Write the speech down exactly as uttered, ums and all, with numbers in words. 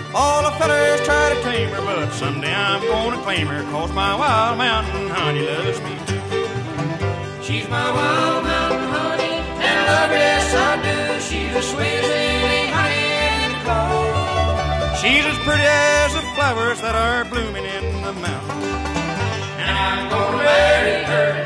All the fellas try to tame her, but someday I'm gonna claim her, 'cause my wild mountain honey loves me too. She's my wild mountain honey, and I love her, yes I do. She's the sweetest lady honey in the cold. She's as pretty as the flowers that are blooming in the mountain, and I'm gonna marry her.